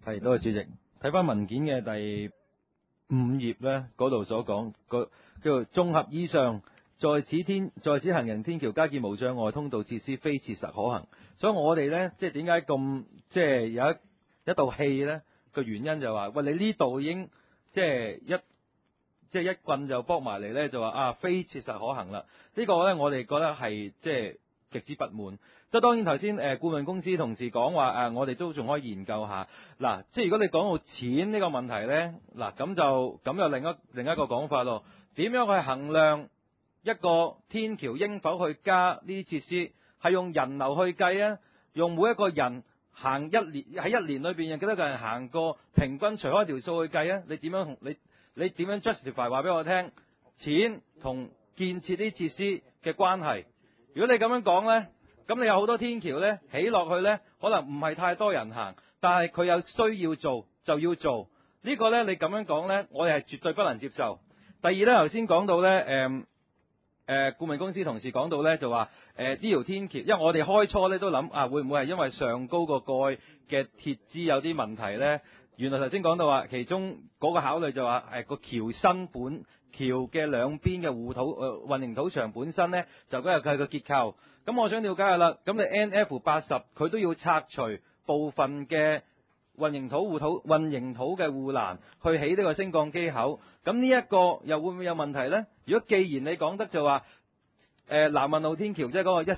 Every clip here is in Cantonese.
係，多謝主席。睇翻文件嘅第5頁咧，嗰度所講個叫做綜合以上，在此行人天橋加建無障礙通道設施非切實可行。所以我哋咧，即係點解咁即係有一道氣咧？個原因就話，喂，你呢度已經即係一棍就卜埋嚟咧，就話非切實可行啦。呢個咧，我哋覺得係即係極之不滿。即係當然頭先顧問公司同事講話我哋都仲可以研究下。嗱，即係如果你講到錢呢個問題咧，嗱咁又另一個講法咯。點樣去衡量一個天橋應否去加呢啲設施？係用人流去計啊？用每一個人行喺一年裏邊有幾多個人行過，平均除開條數去計啊？你點樣 justify 話俾我聽錢同建設啲設施嘅關係？如果你咁樣講呢，咁你有好多天橋呢，起落去呢，可能唔係太多人行，但係佢有需要做就要做。呢個呢，你咁樣講呢，我哋係絕對不能接受。第二呢，頭先講到呢，顧問公司同事講到呢，就話呢條天橋，因為我哋開初呢都諗會唔會係因為上高個蓋嘅鐵枝有啲問題呢？原來頭先講到話，其中嗰個考慮就話個橋嘅兩邊嘅混凝土牆本身呢，就嗰日佢個結構。咁我想了解下啦，咁你 NF80佢都要拆除部分嘅混凝土嘅護欄去起呢個升降機口，咁呢一個又會唔會有問題呢？如果既然你講得就話南運路天橋即係嗰個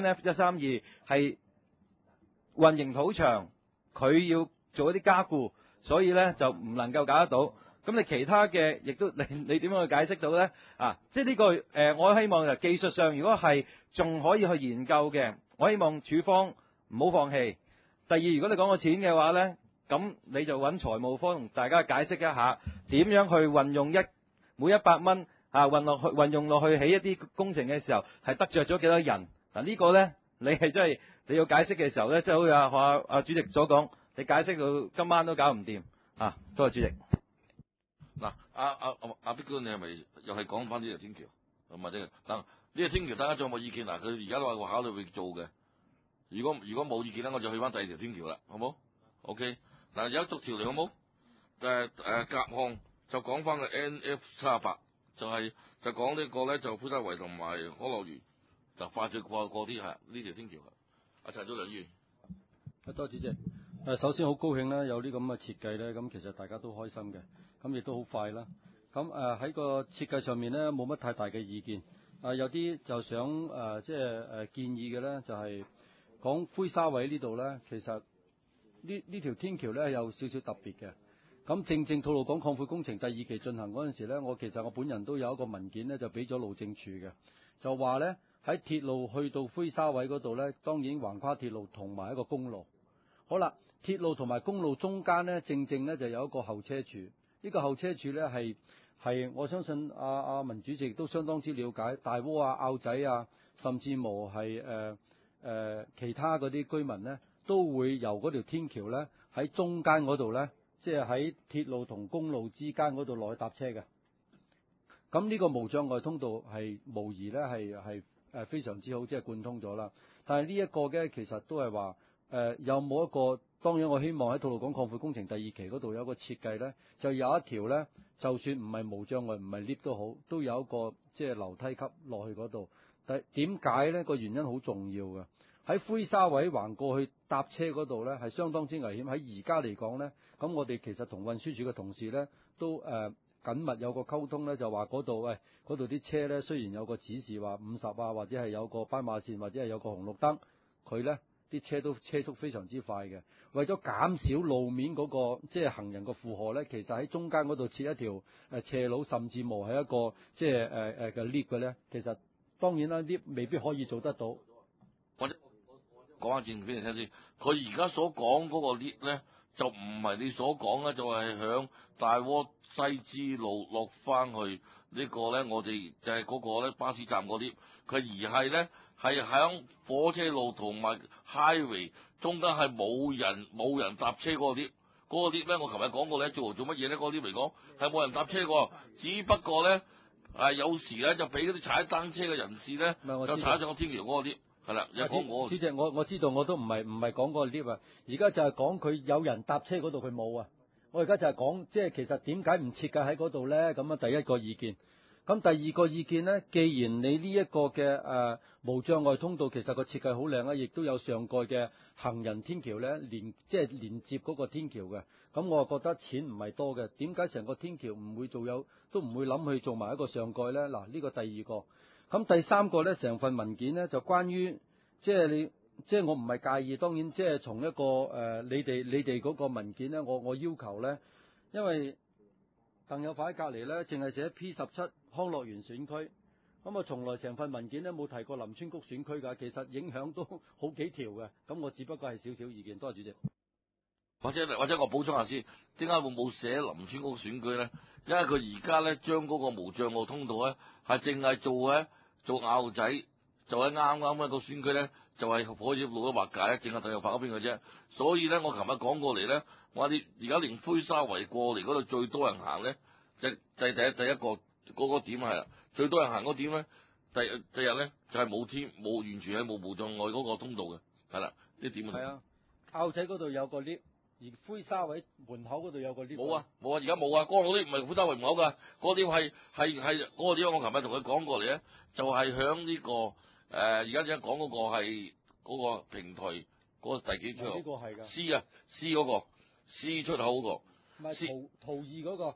NF132係混凝土牆，佢要做一啲加固，所以呢就唔能夠搞得到。咁你其他嘅亦都你點樣去解釋到呢？即係呢個我希望技術上如果係仲可以去研究嘅，我希望署方唔好放棄。第二，如果你講個錢嘅話呢，咁你就揾財務科同大家解釋一下點樣去運用每100蚊運用落去起一啲工程嘅時候係得着咗幾多人？呢個呢，你係真係你要解釋嘅時候呢，即係好似阿主席所講，你解釋到今晚都搞唔掂。多謝主席。 嗱，阿碧哥，你係咪又係講翻呢條天橋？或者嗱，呢條天橋大家仲有冇意見？嗱，佢而家都話會考慮會做嘅。如果冇意見咧，我就去翻第二條天橋啦，好冇 ？OK。嗱，有逐條嚟好冇？甲項就講翻個 NF78，就講呢個咧就灰沙圍同埋可樂園就快脆過啲係呢條天橋啦。阿陳祖良議員， 多謝主席。首先好高興啦，有啲咁嘅設計咧，咁其實大家都開心嘅，咁亦都好快啦。咁喺個設計上面咧，冇乜太大嘅意見。有啲就想建議嘅咧，就係講灰沙圍呢度咧，其實呢條天橋咧有少少特別嘅。咁正吐露港擴闊工程第2期進行嗰陣時咧，其實我本人都有一個文件咧，就俾咗路政署嘅，就話咧喺鐵路去到灰沙圍嗰度咧，當然橫跨鐵路同埋一個公路。好啦，鐵路同埋公路中間咧，正咧就有一個候車處。呢個候車處咧係我相信阿文主席都相當之了解，大窩澳仔甚至乎係其他嗰啲居民咧，都會由嗰條天橋咧喺中間嗰度咧，即係喺鐵路同公路之間嗰度落去搭車嘅。咁呢個無障礙通道係無疑咧係非常之好，即係貫通咗啦。但係呢一個咧，其實都係話有冇一個？當然我希望喺吐露港擴闊工程第2期嗰度有一個設計咧，就有一條咧，就算唔係無障礙唔係 lift 都好，都有一個即係樓梯級落去嗰度。但點解咧？個原因好重要嘅。喺灰沙圍橫過去搭車嗰度咧，係相當之危險。喺而家嚟講咧，咁我哋其實同運輸署嘅同事咧都緊密有個溝通咧，就話嗰度嗰度啲車咧，雖然有個指示話50或者係有個斑馬線或者係有個紅綠燈，佢咧啲車速非常之快嘅。為咗減少路面嗰個即係行人個負荷咧，其實喺中間嗰度設一條斜路，甚至無係一個即係嘅 lift 嘅咧。其實當然啦，lift未必可以做得到。 或者講下正俾你聽先，佢而家所講嗰個 lift 咧，就唔係你所講咧，就係響大窩西支路落翻去呢個咧，我哋就係嗰個咧巴士站嗰 lift，佢而係咧係響火車路同埋 highway 中間係冇人搭車嗰個 lift。嗰個 lift 咧，我琴日講過咧，做乜嘢咧？嗰個 lift 嚟講係冇人搭車喎，只不過咧有時咧就俾嗰啲踩單車嘅人士咧就踩上個天橋嗰個 lift。 係啦，有講我主席，我知道，我都唔係講嗰個 lift 啊，而家就係講佢有人搭車嗰度佢冇啊。我而家就係講，即係其實點解唔設計喺嗰度咧？咁啊，第一個意見。咁第二個意見咧，既然你呢一個嘅無障礙通道其實個設計好靚啊，亦都有上蓋嘅行人天橋咧，連接嗰個天橋嘅。咁我覺得錢唔係多嘅，點解成個天橋唔會都唔會諗去做埋一個上蓋咧？嗱，呢個第二個。咁第三個咧，成份文件咧就關於即係我唔係介意，當然即係從一個你哋嗰個文件咧，我要求咧，因為鄧友發喺隔離咧，淨係寫 P17康樂園選區，咁啊從來成份文件咧冇提過林村谷選區㗎，其實影響都好幾條嘅，咁我只不過係少少意見，多謝主席。 或者我補充下先，點解會冇寫林村谷選區咧？因為佢而家咧將嗰個無障礙通道咧係淨係做拗仔，就喺啱啱一個選區咧，就係火業路嘅劃界咧，淨係鄧友發嗰邊嘅啫。所以咧，我琴日講過嚟咧，話你而家連灰沙圍過嚟嗰度最多人行咧，第一個嗰個點係啦，最多人行嗰點咧，第日咧就係冇完全係冇無障礙嗰個通道嘅，係啦，呢點係啊，拗仔嗰度有個 lift。而灰沙圍門口嗰度有個 lift。 冇啊，而家冇啊，嗰個 lift 唔係灰沙圍門口㗎，嗰個 lift 係嗰個 lift，我琴日同佢講過嚟咧，就係響呢個而家只講嗰個係嗰個平台嗰個第幾出口？ 呢個係㗎。 C 嗰個 C 出口嗰個。 唔係圖二嗰個。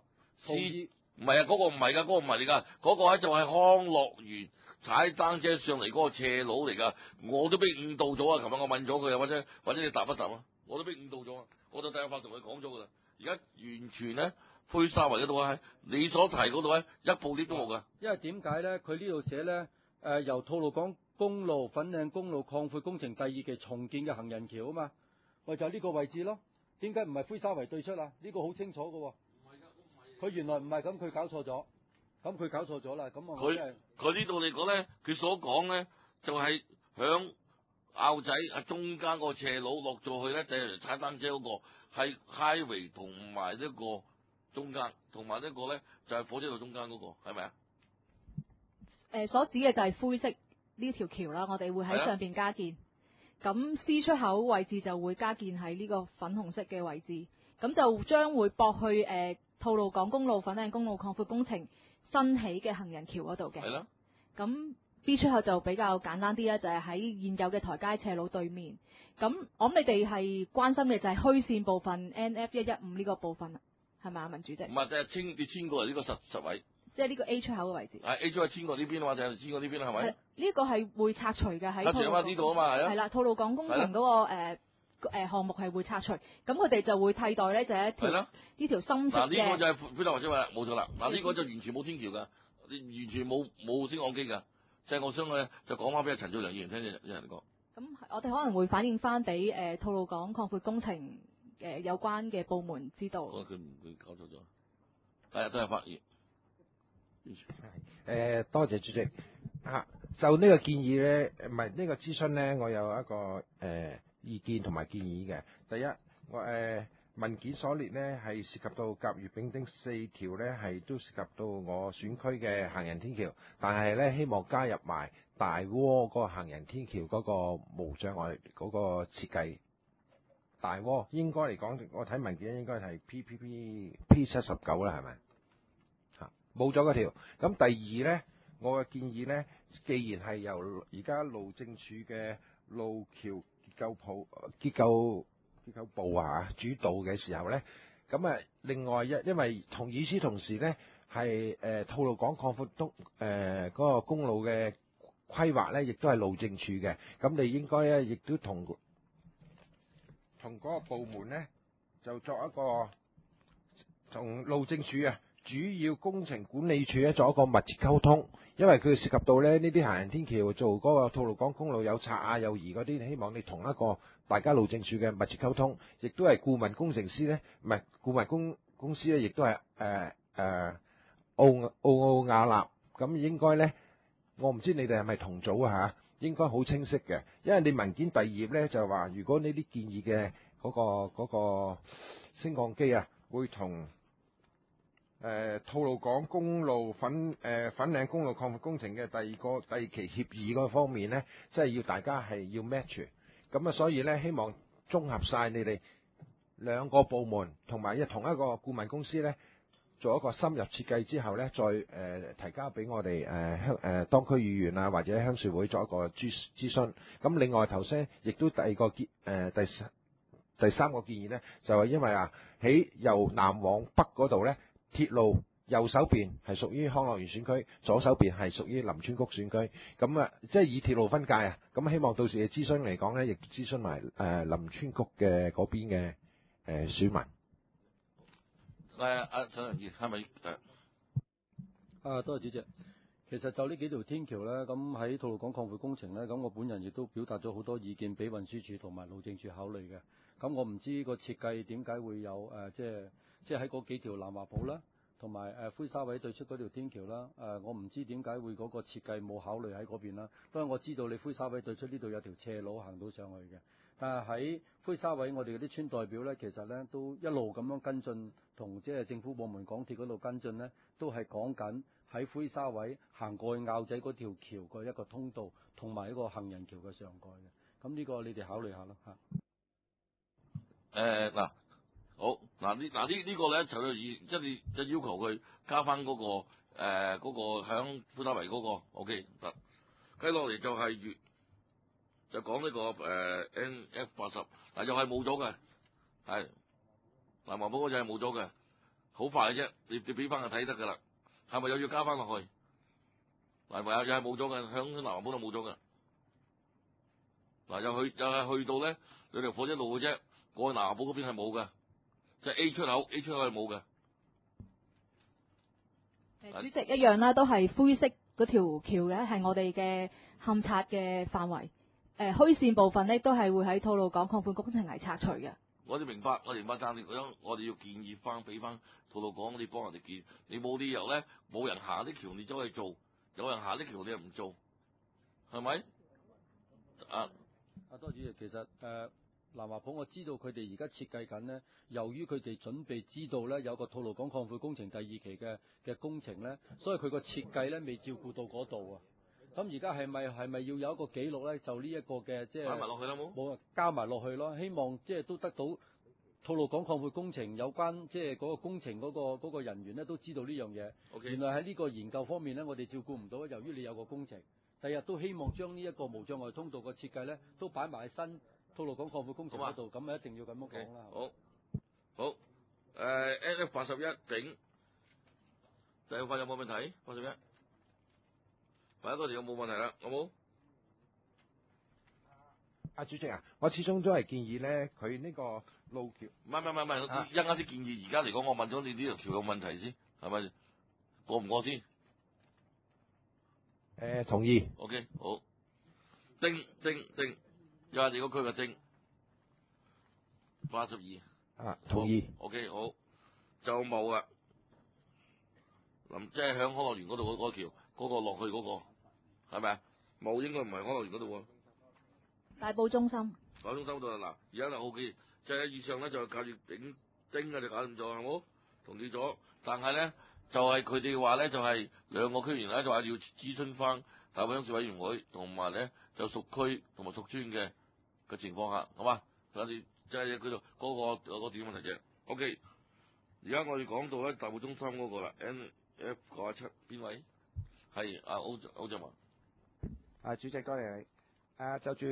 C 唔係啊，嗰個唔係㗎，嗰個唔係嚟㗎，嗰個喺就係康樂園踩單車上嚟嗰個斜路嚟㗎，我都俾誤導咗啊！琴日我問咗佢啊，或者你答一答啊？我都俾誤導咗啊！我就第一發同佢講咗噶啦，而家完全咧灰沙圍嗰度係你所提嗰度咧一部 lift 都冇噶。 因為點解咧？佢呢度寫咧由吐露港公路粉嶺公路擴闊工程第二期重建嘅行人橋啊嘛，就係呢個位置咯。點解唔係灰沙圍對出啊？呢個好清楚噶喎。唔係㗎，佢原來唔係咁，佢搞錯咗。咁佢搞錯咗啦。咁啊， 佢呢度嚟講咧，佢所講咧就係響拗仔中間個斜路落咗去咧，就係踩單車嗰個係 highway 同埋呢個中間，同埋呢個咧就係火車道中間嗰個，係咪啊？ 所指嘅就係灰色呢條橋啦，我哋會喺上邊加建。咁 C 出口位置就會加建喺呢個粉紅色嘅位置，咁就將會駁去吐露港公路粉嶺公路擴闊工程新起嘅行人橋嗰度嘅。係咯。咁 B 出口就比較簡單啲啦，就係喺現有嘅台階斜路對面。咁我諗你哋係關心嘅就係虛線部分 NF115呢個部分啦，係咪啊，文主席？唔係，就係遷過嚟呢個實位。即係呢個 A 出口嘅位置。 係 A 出口遷過呢邊啊嘛，就係遷過呢邊啦，係咪？ 呢個係會拆除嘅喺。 拆除啊！呢度啊嘛，係啊。 係啦，吐露港工程嗰個項目係會拆除，咁佢哋就會替代咧就係一條呢條深色嘅。 嗱，呢個就係灰沙圍即係冇錯啦。嗱，呢個就完全冇天橋㗎，完全冇升降機㗎。即係我想咧，就講翻俾陳祖良議員聽啫，有人講。咁我哋可能會反映翻俾吐露港擴闊工程有關嘅部門知道。 佢搞錯咗，係都係發言。 多謝主席。就呢個建議咧，唔係呢個諮詢咧，我有一個意見同埋建議嘅。第一，我文件所列呢係涉及到甲乙丙丁4條呢係都涉及到我選區嘅行人天橋，但係呢希望加入埋大窩嗰個行人天橋嗰個無障礙嗰個設計。大窩應該嚟講，我睇文件應該係 P79 啦，係咪？冇咗嗰條。咁第二呢，我嘅建議呢，既然係由而家路政署嘅路橋結構部主導嘅時候呢，咁另外因為與此同時呢，係吐露港擴闊嗰個公路嘅規劃呢，亦都係路政署嘅，咁你應該呢，亦都同嗰個部門呢，就作一個同路政署主要工程管理處做一個密切溝通，因為佢涉及到呢啲行人天橋做嗰個吐露港公路有拆有移嗰啲，希望你同一個大家路政署嘅密切溝通，亦都係顧問工程師呢，唔係顧問公司呢，亦都係奧亞納，咁應該呢，我唔知你哋係咪同組應該好清晰嘅，因為你文件第二頁呢，就話，如果呢啲建議嘅嗰個升降機會同吐露港公路粉嶺公路擴闊工程嘅第二期協議嗰方面呢，即係要大家係要 match。咁啊，所以呢，希望綜合晒你哋兩個部門同埋同一個顧問公司呢，做一個深入設計之後呢，再提交俾我哋當區議員啊或者鄉事會作一個諮詢。咁另外頭先亦都第三個建議呢，就係因為喺由南往北嗰度呢，鐵路右手邊係屬於康樂園選區，左手邊係屬於林村谷選區。咁啊，即係以鐵路分界啊。咁希望到時嘅諮詢嚟講呢，亦諮詢埋林村谷嘅嗰邊嘅選民。 陳良義係咪多謝主席。其實就呢幾條天橋呢，咁喺吐露港擴闊工程呢，咁我本人亦都表達咗好多意見俾運輸署同埋路政署考慮嘅。咁我唔知個設計點解會有即係喺嗰幾條南華埔啦，同埋灰沙位對出嗰條天橋啦。我唔知點解會嗰個設計冇考慮喺嗰邊啦。當然我知道你灰沙位對出呢度有條斜路行到上去嘅，但係喺灰沙位我哋嗰啲村代表呢，其實呢都一路咁樣跟進，同即係政府部門港鐵嗰度跟進呢，都係講緊喺灰沙位行過去坳仔嗰條橋嘅一個通道，同埋一個行人橋嘅上蓋嘅。咁呢個你哋考慮下啦嚇。 嗱，好嗱呢個咧就即要求佢加翻嗰個響灰沙圍嗰個 OK 得。跟落嚟就係就講呢個NF80嗱，又係冇咗嘅，係南華埔嗰隻係冇咗嘅，好快嘅啫，你俾翻佢睇得㗎啦。係咪又要加翻落去？嗱，又係冇咗嘅，響南華埔都冇咗嘅。嗱，又係去到咧兩條火車路嘅啫，過去南華埔嗰邊係冇嘅，即係 A 出口係冇嘅。 主席一樣啦，都係灰色嗰條橋嘅，係我哋嘅勘察嘅範圍。虛線部分呢，都係會喺吐露港擴闊工程嚟拆除嘅。 我哋明白，但係我哋要建議翻，俾翻吐露港，你幫人哋建，你冇理由咧冇人行啲橋，你走去做；有人行啲橋，你又唔做，係咪？ 多謝主席，其實南華埔我知道佢哋而家設計緊呢，由於佢哋準備知道呢有個吐露港擴闊工程第二期嘅工程呢，所以佢個設計呢未照顧到嗰度啊。咁而家係咪要有一個記錄呢？就呢一個嘅即係加埋落去啦，冇加埋落去咯。希望即係都得到吐露港擴闊工程有關即係嗰個工程嗰個人員呢都知道呢樣嘢。 Okay. 原來喺呢個研究方面呢，我哋照顧唔到，由於你有個工程，第日都希望將呢一個無障礙通道嘅設計呢都擺埋喺新吐露港擴闊工程嗰度，咁咪一定要咁樣講啦。 好，NF81頂第二塊有冇問題？81第一個條有冇問題啦，好冇？ 主席我始終都係建議咧，佢呢個路橋唔係，一啱啲建議，而家嚟講，我問咗你呢條橋有問題先，係咪過唔過先？ 同意。 OK， 好。丁，又係你個區嘅丁82。 同意。 OK， 好，就冇啦。即係響康樂園嗰度嗰條，嗰個落去嗰個，係咪啊？冇，應該唔係康樂園嗰度喎。 大埔中心。 大埔中心度嗱，而家就 OK，即係以上咧就教住丁嘅就搞掂咗，係冇？同意咗，但係咧就係佢哋話咧就係兩個區員咧就話要諮詢翻大埔鄉事委員會，同埋咧就屬區同埋屬村嘅情況下，好嘛？等你即係佢度嗰個點問題啫。OK， 而家我哋講到咧大埔中心嗰個啦 ，NF97邊位？係歐振華。 主席多謝你。就住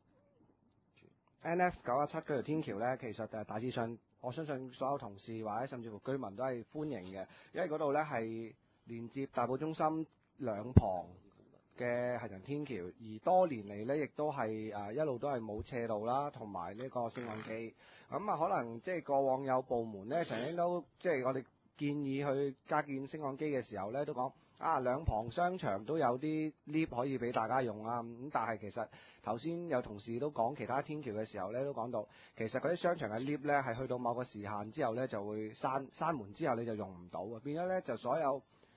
NF97嗰條天橋咧，其實大致上我相信所有同事或者甚至乎居民都係歡迎嘅，因為嗰度咧係連接大埔中心兩旁嘅行人天橋，而多年嚟咧亦都係一路都係冇斜路啦，同埋呢個升降機。咁可能即係過往有部門咧曾經都即係我哋建議去加建升降機嘅時候咧，都講兩旁商場都有啲 lift 可以俾大家用啊。咁但係其實頭先有同事都講其他天橋嘅時候咧，都講到其實嗰啲商場嘅 lift 咧係去到某個時限之後咧就會閂門之後你就用唔到啊，變咗咧就所有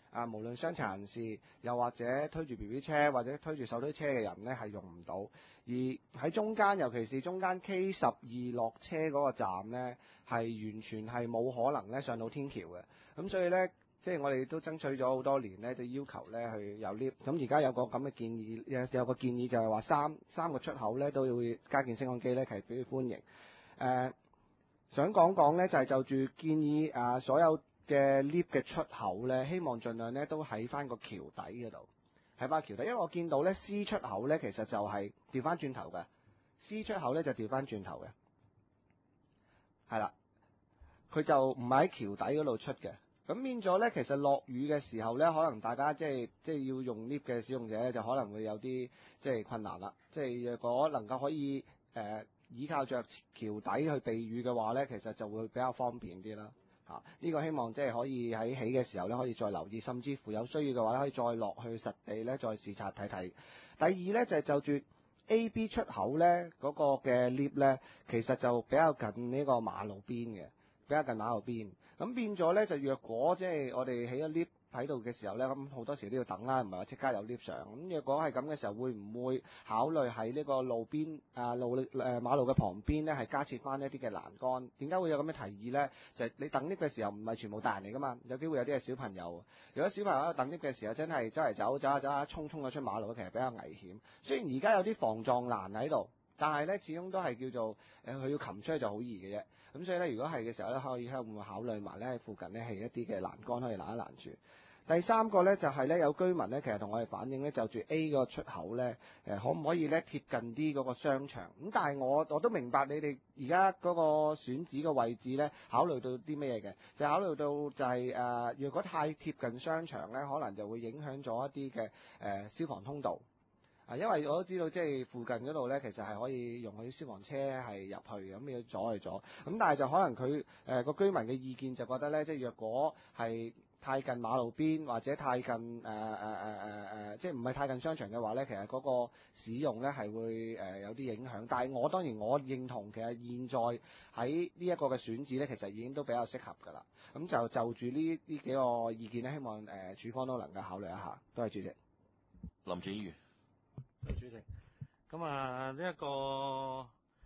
無論傷殘人士，又或者推住 BB 車或者推住手推車嘅人呢，係用唔到。而喺中間，尤其是中間 K12落車嗰個站呢，係完全係冇可能咧上到天橋嘅。咁所以呢，即係我哋都爭取咗好多年呢，都要求呢去有 lift。咁而家有個咁嘅建議，有個建議就係話三個出口呢都要加建升降機呢，其實表示歡迎。想講呢，就係就住建議所有嘅 lift 嘅出口呢，希望盡量呢都喺翻個橋底嗰度，喺翻橋底，因為我見到呢 C 出口呢，其實就係調翻轉頭嘅 ，C 出口呢就調翻轉頭嘅，係啦，佢就唔係喺橋底嗰度出嘅。咁變咗呢，其實落雨嘅時候呢，可能大家即係要用 lift 嘅使用者呢，就可能會有啲即係困難啦。即係若果能夠可以依靠着橋底去避雨嘅話呢，其實就會比較方便啲啦。呢個希望即係可以喺起嘅時候呢，可以再留意，甚至乎有需要嘅話呢，可以再落去實地呢，再視察睇睇。第二呢，就係就住 A、B 出口呢嗰個嘅 lift 呢，其實就比較近呢個馬路邊嘅，比較近馬路邊。咁變咗呢，就若果即係我哋起咗 lift 喺度嘅時候呢，咁好多時都要等啦，唔係話即刻有 lift 上。咁若果係咁嘅時候，會唔會考慮喺呢個路邊馬路嘅旁邊呢，係加設翻一啲嘅欄杆？點解會有咁嘅提議呢？就係你等 lift 嘅時候唔係全部大人嚟噶嘛，有機會有啲係小朋友。如果小朋友喺度等 lift 嘅時候，真係周圍走下衝咗出馬路，其實比較危險。雖然而家有啲防撞欄喺度，但係呢始終都係叫做佢要擒出去就好易嘅啫。咁所以呢，如果係嘅時候呢，可以會唔會考慮埋呢喺附近呢係一啲嘅欄杆可以攔一攔住。第三個呢，就係呢有居民呢，其實同我哋反映呢，就住 A 個出口呢，可唔可以呢貼近啲嗰個商場？咁但係我都明白你哋而家嗰個選址嘅位置呢，考慮到啲咩嘅？就考慮到就係如果太貼近商場呢，可能就會影響咗一啲嘅消防通道。因為我都知道，即係附近嗰度呢，其實係可以容許消防車係入去，咁要阻去阻。咁但係就可能佢個居民嘅意見就覺得呢，即係若果係太近馬路邊或者太近即係唔係太近商場嘅話呢，其實嗰個使用呢係會有啲影響。但係當然我認同，其實現在喺呢一個嘅選址呢，其實已經都比較適合㗎啦。咁就住呢幾個意見呢，希望處方都能夠考慮一下。多謝主席。 林健瑜。 主席，咁呢一個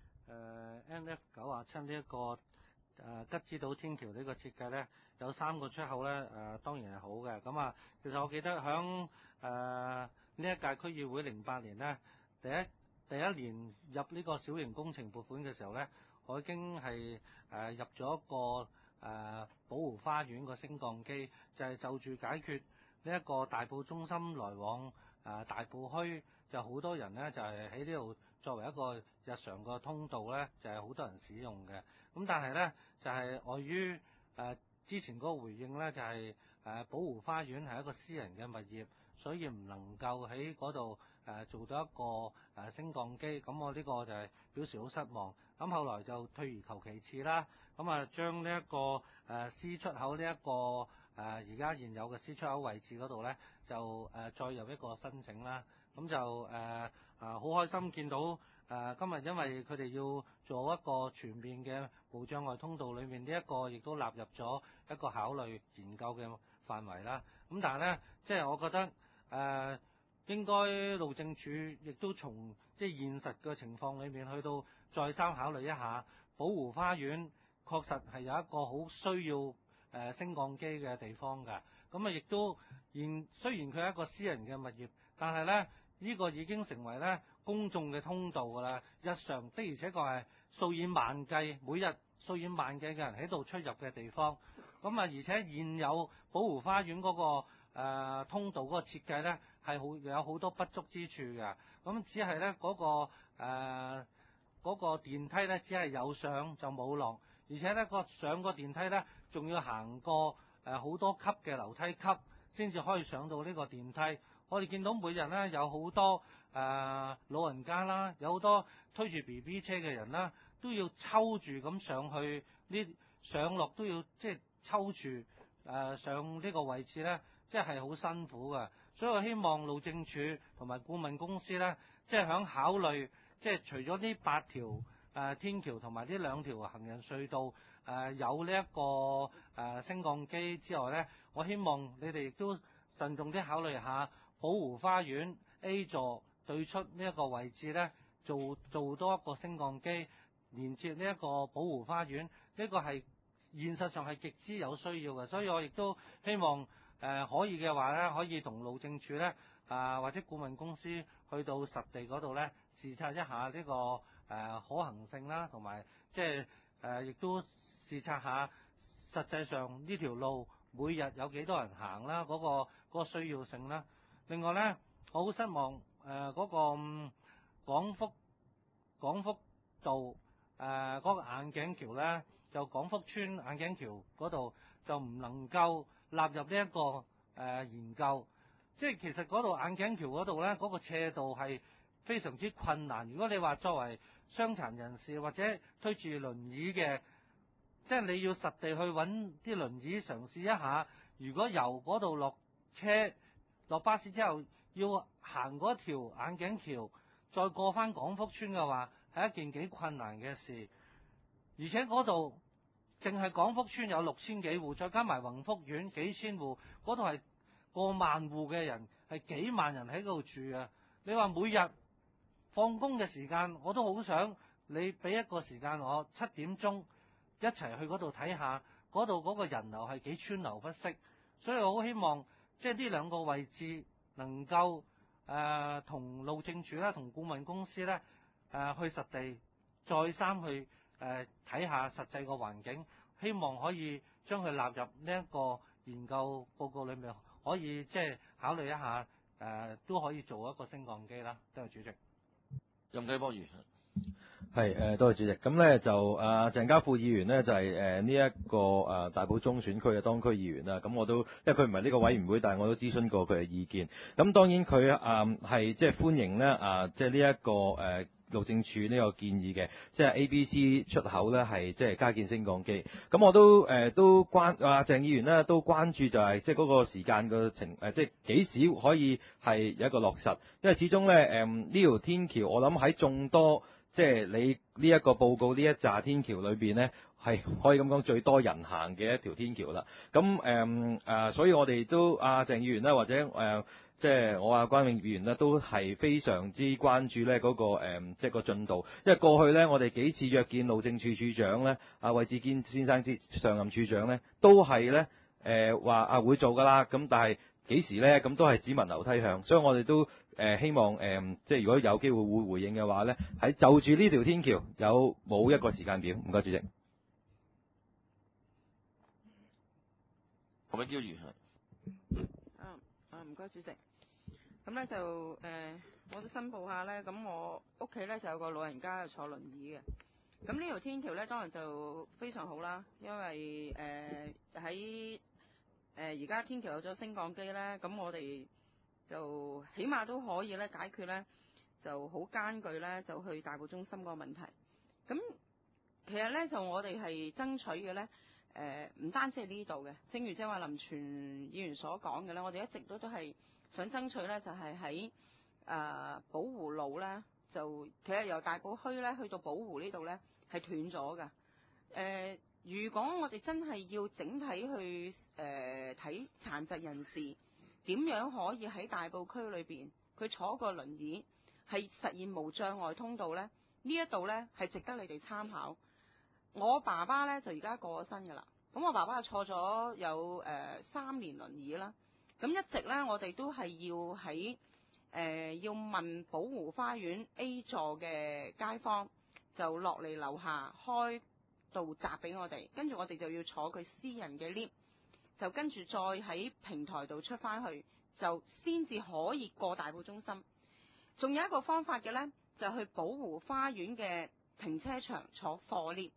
NF927呢一個吉之島天橋呢個設計呢，有3個出口呢，當然係好嘅。咁其實我記得響呢一屆區議會08年呢，第一年入呢個小型工程撥款嘅時候呢，我已經係入咗一個寶湖花園個升降機，就住解決呢一個大埔中心來往大埔墟。就好多人呢，就係喺呢度作為一個日常個通道呢，就係好多人使用嘅。咁但係呢，就係礙於之前嗰個回應呢，就係寶湖花園係一個私人嘅物業，所以唔能夠喺嗰度做到一個升降機。咁我呢個就係表示好失望。咁後來就退而求其次啦。咁將呢一個C 出口呢一個而家現有嘅 C 出口位置嗰度呢，就再入一個申請啦。咁就好開心見到今日因為佢哋要做一個全面嘅無障礙通道裏面，呢一個亦都納入咗一個考慮研究嘅範圍啦。咁但係呢，即係我覺得應該路政署亦都從即係現實嘅情況裏面去到再三考慮一下，寶湖花園確實係有一個好需要升降機嘅地方㗎。咁亦都雖然佢係一個私人嘅物業，但係呢，呢個已經成為呢公眾嘅通道㗎啦。日常的而且確係數以萬計，每日數以萬計嘅人喺度出入嘅地方。咁而且現有寶湖花園嗰個通道嗰個設計呢，係有好多不足之處嘅。咁只係呢嗰個電梯呢，只係有上就冇落，而且呢上個電梯呢，仲要行過好多級嘅樓梯級先至可以上到呢個電梯。我哋見到每日呢，有好多老人家啦，有好多推住 BB 車嘅人啦，都要抽住咁上去，上落都要即係抽住上呢個位置呢，即係好辛苦㗎。所以我希望路政署同埋顧問公司呢，即係響考慮，即係除咗呢8條天橋同埋呢2條行人隧道有呢一個升降機之外咧，我希望你哋亦都慎重啲考慮下寶湖花園 A 座對出呢一個位置咧，做多一個升降機，連接呢一個寶湖花園，呢個係現實上係極之有需要嘅，所以我亦都希望可以嘅話咧，可以同路政署咧或者顧問公司去到實地嗰度咧視察一下呢個可行性啦，同埋即係亦都視察下實際上呢條路每日有幾多人行啦，嗰個需要性啦。另外咧，我好失望嗰個廣福道嗰個眼鏡橋咧，就廣福村眼鏡橋嗰度就唔能夠納入呢一個研究。即係其實嗰度眼鏡橋嗰度咧，嗰個斜度係非常之困難。如果你話作為傷殘人士或者推住輪椅嘅，即係你要實地去揾啲輪椅嘗試一下。如果由嗰度落車落巴士之後，要行嗰條眼鏡橋，再過翻廣福村嘅話，係一件幾困難嘅事。而且嗰度淨係廣福村有6000幾戶，再加埋宏福苑幾千戶，嗰度係過萬戶嘅人，係幾萬人喺嗰度住啊！你話每日放工嘅時間，我都好想你俾一個時間我7點鐘一齊去嗰度睇下，嗰度嗰個人流係幾川流不息，所以我好希望即係呢兩個位置能夠同路政署啦，同顧問公司咧去實地再三去睇下實際個環境，希望可以將佢納入呢一個研究報告裏面，可以即係考慮一下都可以做一個升降機啦。多謝主席。 任繼波議員。 係多謝主席。咁咧就鄭家富議員呢，就係呢一個大埔中選區嘅當區議員啦。咁我都因為佢唔係呢個委員會，但係我都諮詢過佢嘅意見。咁當然佢係即係歡迎呢即係呢一個路政署呢個建議嘅，即係 ABC 出口呢係即係加建升降機。咁我都鄭議員呢都關注就係即係嗰個時間嘅即係幾時可以係有一個落實，因為始終呢呢條天橋我諗喺眾多即係你呢一個報告呢一紮天橋裏邊呢，係可以咁講最多人行嘅一條天橋啦。咁所以我哋都鄭議員呢，或者即係我關永議員呢，都係非常之關注呢嗰個即係個進度，因為過去呢，我哋幾次約見路政署署長呢，韋志堅先生上任署長呢，都係呢話會做㗎啦。咁但係幾時呢？咁都係只聞樓梯響，所以我哋都希望即係如果有機會會回應嘅話呢，喺就住呢條天橋有冇一個時間表？唔該，主席。 何美嬌議員。 唔該主席。咁咧就我都申報下咧，咁我屋企咧就有個老人家坐輪椅嘅。咁呢條天橋咧當然就非常好啦，因為喺而家天橋有咗升降機咧，咁我哋就起碼都可以咧解決咧就好艱巨咧就去大埔中心個問題。咁其實咧就我哋係爭取嘅咧唔單止係呢度嘅，正如即係話林全議員所講嘅咧，我哋一直都係想爭取咧，就係喺寶湖路咧，就其實由大埔墟咧去到寶湖呢度咧係斷咗㗎。如果我哋真係要整體去睇殘疾人士點樣可以喺大埔區裏邊佢坐個輪椅係實現無障礙通道咧，呢一度咧係值得你哋參考。我爸爸咧就而家過咗身㗎啦，咁我爸爸坐咗有3年輪椅啦。咁一直咧，我哋都係要喺要問寶湖花園 A 座嘅街坊，就落嚟樓下開道閘俾我哋，跟住我哋就要坐佢私人嘅 lift， 就跟住再喺平台度出翻去，就先至可以過大埔中心。仲有一個方法嘅咧，就去寶湖花園嘅停車場坐貨 lift，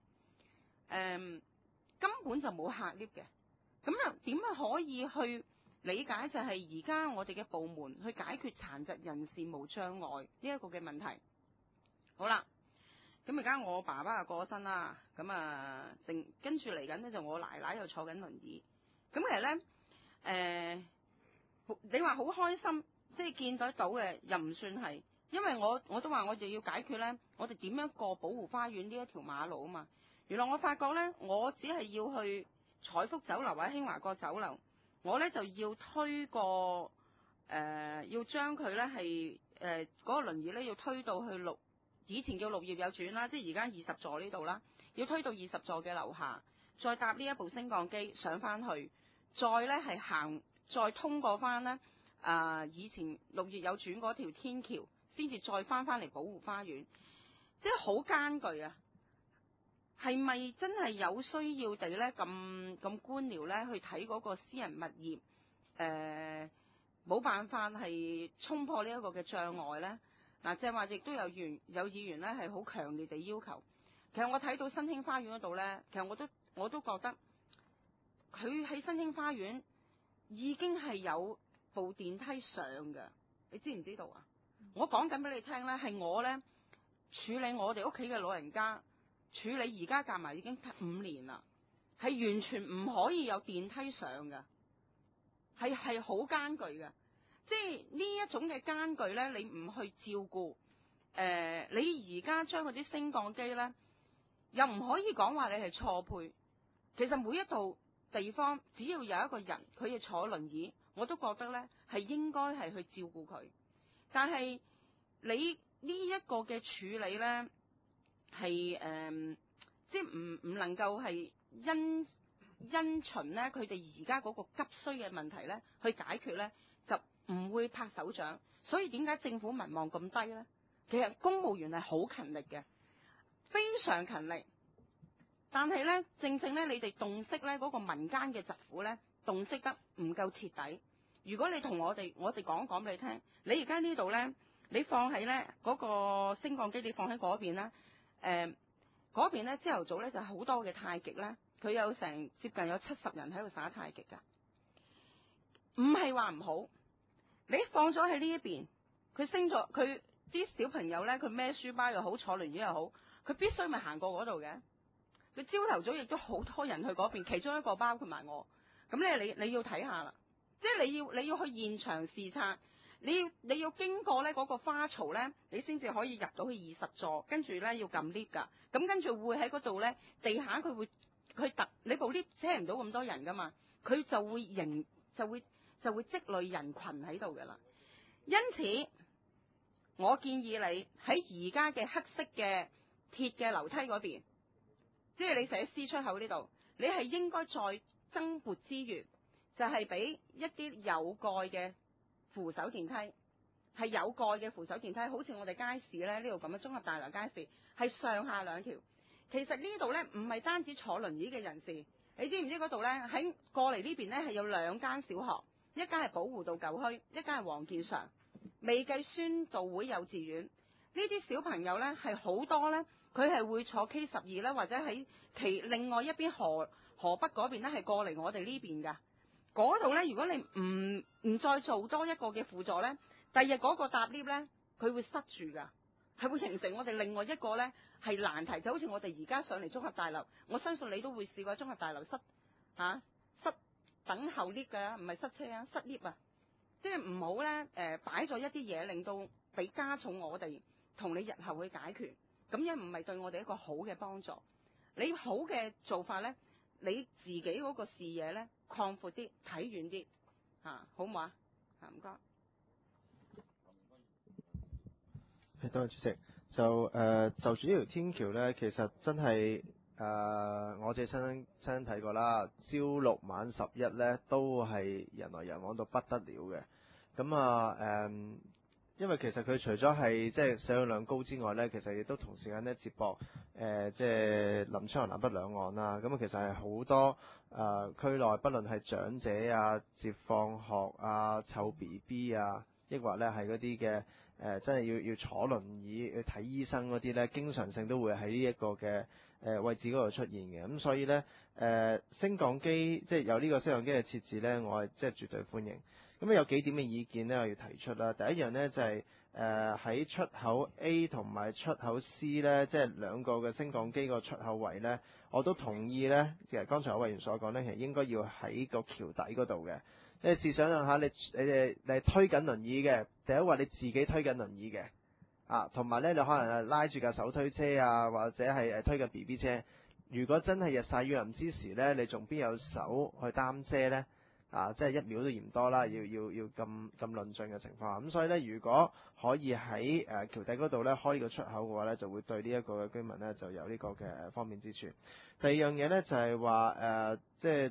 根本就冇客 lift 嘅。咁又點樣可以去理解就係而家我哋嘅部門去解決殘疾人士無障礙呢一個嘅問題？好啦，咁而家我爸爸就過咗身啦，咁跟住嚟緊呢，就我奶奶又坐緊輪椅。咁其實咧你話好開心，即係見得到嘅又唔算係，因為我都話我哋要解決咧，我哋點樣過寶湖花園呢一條馬路啊嘛。 原來我發覺呢，我只係要去彩福酒樓或者興華閣酒樓，我呢就要推個要將佢呢係嗰個輪椅呢要推到去以前叫綠葉有轉啦，即係而家20座呢度啦，要推到20座嘅樓下，再搭呢一部升降機上翻去，再呢係再通過翻呢以前綠葉有轉嗰條天橋，先至再翻嚟寶湖花園，即係好艱巨啊！係咪真係有需要地呢咁官僚呢去睇嗰個私人物業？冇辦法係衝破呢一個嘅障礙呢？嗱，正話亦都有議員呢係好強烈地要求。其實我睇到新興花園嗰度呢，其實我都覺得佢喺新興花園已經係有部電梯上嘅，你知唔知道啊？我講緊俾你聽呢，係我呢處理我哋屋企嘅老人家，處理而家夾埋已經5年啦，係完全唔可以有電梯上嘅，係好艱巨嘅。即係呢一種嘅艱巨呢，你唔去照顧，你而家將嗰啲升降機呢，又唔可以講話你係錯配。其實每一度地方，只要有一個人佢要坐輪椅，我都覺得呢係應該係去照顧佢。但係你呢一個嘅處理呢，係即係唔能夠係因循呢佢哋而家嗰個急需嘅問題呢去解決呢，就唔會拍手掌。所以點解政府民望咁低呢？其實公務員係好勤力嘅，非常勤力。但係呢，正呢，你哋洞悉呢嗰個民間嘅疾苦呢，洞悉得唔夠徹底。如果你同我哋講一講俾你聽，你而家呢度呢，你放喺呢嗰個升降機，你放喺嗰邊啦。嗰邊呢，朝頭早呢就好多嘅太極呢，佢有接近有70人喺度耍太極噶，唔係話唔好。你放咗喺呢一邊，佢升咗，佢啲小朋友呢，佢孭書包又好，坐輪椅又好，佢必須咪行過嗰度嘅。佢朝頭早亦都好多人去嗰邊，其中一個包括埋我。咁你要睇下啦，即係你要去現場視察，你要經過呢嗰個花槽呢，你先至可以入到去20座，跟住呢要撳 lift 噶。咁跟住會喺嗰度呢，地下佢你部 lift 車唔到咁多人噶嘛，佢就會積累人群喺度噶啦。因此，我建議你喺而家嘅黑色嘅鐵嘅樓梯嗰邊，即係你寫 C 出口呢度，你係應該再增撥資源，就係俾一啲有蓋嘅扶手電梯，係有蓋嘅扶手電梯，好似我哋街市呢度咁嘅綜合大樓街市，係上下兩條。其實呢度呢，唔係單止坐輪椅嘅人士，你知唔知嗰度呢？喺過嚟呢邊呢，係有2間小學，一間係寶湖道舊墟，一間係黃建常，未計宣道會幼稚園。呢啲小朋友呢，係好多呢，佢係會坐 K12 啦，或者喺另外一邊河北嗰邊呢，係過嚟我哋呢邊噶。嗰度呢，如果你唔再做多一個嘅輔助呢，第日嗰個搭 lift 呢，佢會塞住噶，係會形成我哋另外一個呢係難題。就好似我哋而家上嚟綜合大樓，我相信你都會試過綜合大樓塞等候 lift 噶，唔係塞車啊，塞 lift 啊。即係唔好呢擺咗一啲嘢，令到俾加重我哋同你日後去解決，咁樣唔係對我哋一個好嘅幫助。你好嘅做法呢，你自己嗰個視野呢，擴闊啲，睇遠啲，好唔好啊？唔該。 多謝主席。就住呢條天橋呢，其實真係我自己親身睇過啦，朝6晚11呢都係人來人往到不得了嘅。咁因為其實佢除咗係即係使用量高之外呢，其實亦都同時間呢接駁即係臨昌河南北兩岸啦。咁其實係好多區內，不論係長者啊、接放學啊、湊 BB 啊，抑或呢係嗰啲嘅真係要坐輪椅去睇醫生嗰啲呢，經常性都會喺呢一個嘅位置嗰度出現嘅。咁所以呢，升降機即係有呢個升降機嘅設置呢，我係即係絕對歡迎。咁有幾點嘅意見呢，我要提出啦。第一樣呢，就係喺出口 A 同埋出口 C 呢，即係兩個嘅升降機個出口位呢，我都同意呢。其實剛才有委員所講呢，其實應該要喺個橋底嗰度嘅。你試想象下，你推緊輪椅嘅，第一話你自己推緊輪椅嘅，同埋呢，你可能係拉住架手推車啊，或者係推緊 BB 車， 如果真係日曬雨淋之時呢，你仲邊有手去擔遮呢？即係1秒都嫌多啦，要咁論盡嘅情況。咁所以呢，如果可以喺橋底嗰度呢開呢個出口嘅話呢，就會對呢一個嘅居民呢就有呢個嘅方便之處。第二樣嘢呢，就係話即係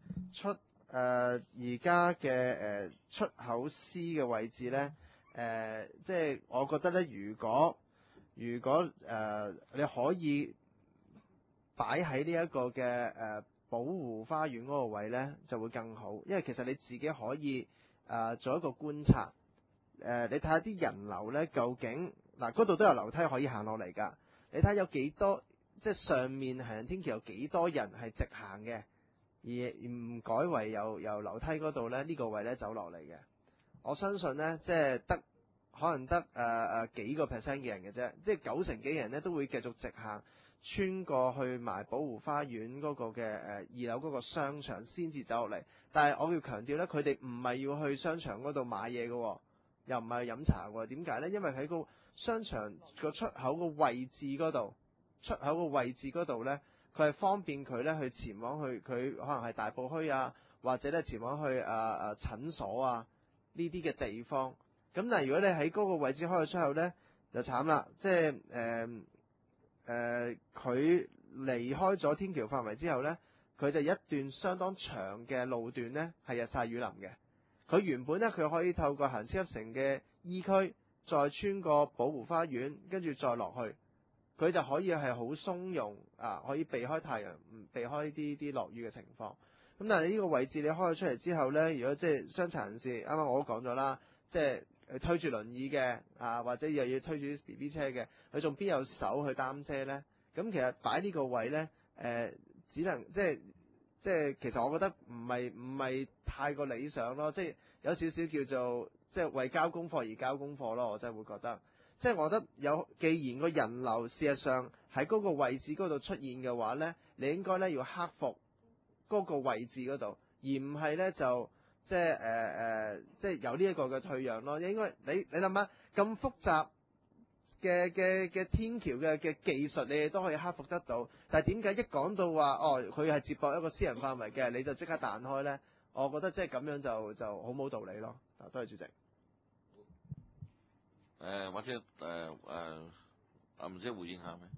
而家嘅出口 C 嘅位置呢，即係我覺得呢，如果你可以擺喺呢一個嘅保護花園嗰個位呢，就會更好，因為其實你自己可以做一個觀察，你睇下啲人流呢，究竟嗰度都有樓梯可以行落嚟㗎，你睇下有幾多，即係上面行人天橋有幾多人係直行嘅，而唔改為由樓梯嗰度呢，呢個位呢走落嚟嘅，我相信呢，即係可能得幾個 percent 嘅人嘅啫，即係90%幾人呢都會繼續直行。穿過去埋保護花園嗰個嘅2樓嗰個商場先至走落嚟，但係我要強調呢，佢哋唔係要去商場嗰度買嘢嘅，又唔係去飲茶嘅。點解呢？因為喺個商場個出口個位置嗰度，呢，佢係方便佢呢去前往去佢可能係大埔墟啊，或者呢前往去診所啊呢啲嘅地方。咁但係如果你喺嗰個位置開個出口呢，就慘啦，即係佢離開咗天橋範圍之後呢，佢就一段相當長嘅路段呢係日曬雨淋嘅。佢原本呢，佢可以透過行超級城嘅 E 區，再穿過寶湖花園，跟住再落去，佢就可以係好鬆容可以避開太陽，避開啲落雨嘅情況。咁但係呢個位置你開咗出嚟之後呢，如果即係傷殘人士，啱啱我都講咗啦，即係推住輪椅嘅或者又要推住 BB 車嘅，佢仲邊有手去擔遮呢？咁其實擺呢個位呢，只能即係其實我覺得唔係太過理想咯，即係有少少叫做即係為交功課而交功課咯，我真係會覺得。即係我覺得既然個人流事實上喺嗰個位置嗰度出現嘅話呢，你應該呢要克服嗰個位置嗰度，而唔係呢就。即係有呢一個嘅退讓咯，應該你諗下咁複雜嘅天橋嘅技術，你哋都可以克服得到。但係點解一講到話佢係接駁一個私人範圍嘅，你就即刻彈開呢？我覺得即係咁樣就好冇道理咯。多謝主席。 或者唔知回應下咩？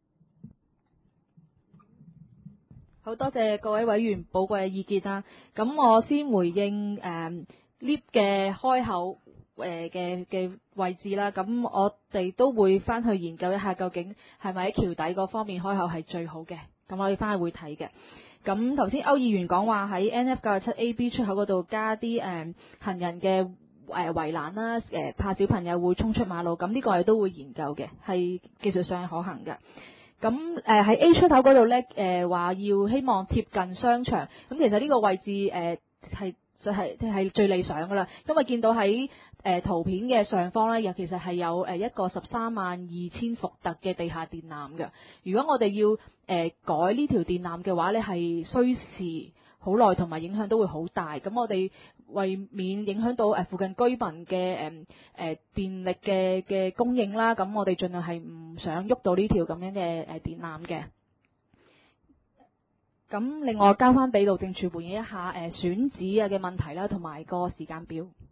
好多謝各位委員寶貴嘅意見啦。咁我先回應lift 嘅開口嘅位置啦。咁我哋都會翻去研究一下，究竟係咪喺橋底嗰方面開口係最好嘅。咁我哋翻去會睇嘅。咁頭先歐議員講話喺 NF97AB 出口嗰度加啲行人嘅圍欄啦，怕小朋友會衝出馬路。咁呢個我哋都會研究嘅，係技術上係可行嘅。咁喺 A 出口嗰度咧，話要希望貼近商場，咁其實呢個位置係最理想噶啦，因為見到喺圖片嘅上方咧，其實係有一個132000伏特嘅地下電纜嘅。如果我哋要改呢條電纜嘅話咧，係需時好耐，同埋影響都會好大。咁我哋為免影響到附近居民嘅電力嘅供應啦，咁我哋盡量係唔想喐到呢條咁樣嘅電纜嘅。咁另外交翻俾路政署回應一下選址嘅問題啦，同埋個時間表。